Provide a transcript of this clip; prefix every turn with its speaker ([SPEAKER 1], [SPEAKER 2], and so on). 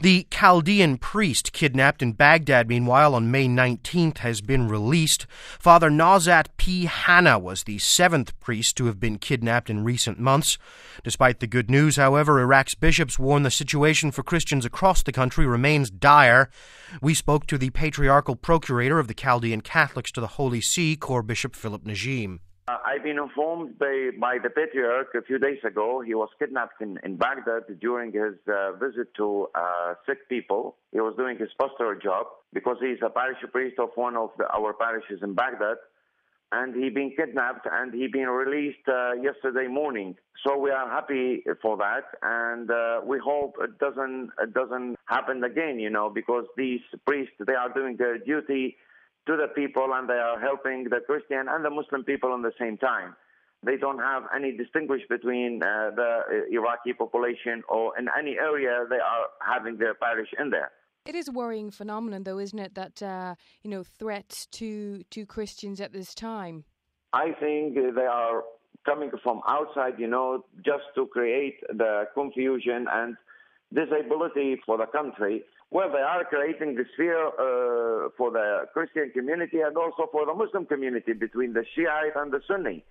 [SPEAKER 1] The Chaldean priest kidnapped in Baghdad, meanwhile, on May 19th has been released. Father Nawzat P. Hanna was the seventh priest to have been kidnapped in recent months. Despite the good news, however, Iraq's bishops warn the situation for Christians across the country remains dire. We spoke to the Patriarchal Procurator of the Chaldean Catholics to the Holy See, Core Bishop Philip Najim.
[SPEAKER 2] I've been informed by the Patriarch a few days ago. He was kidnapped in Baghdad during his visit to sick people. He was doing his pastoral job because he's a parish priest of one of our parishes in Baghdad. And he been kidnapped and he been released yesterday morning. So we are happy for that, and we hope it doesn't happen again, because these priests, they are doing their duty to the people, and they are helping the Christian and the Muslim people at the same time. They don't have any distinguish between the Iraqi population, or in any area they are having their parish in there.
[SPEAKER 3] It is a worrying phenomenon, though, isn't it, that, threats to Christians at this time?
[SPEAKER 2] I think they are coming from outside, just to create the confusion and disability for the country. Well, they are creating this fear for the Christian community and also for the Muslim community between the Shiite and the Sunni.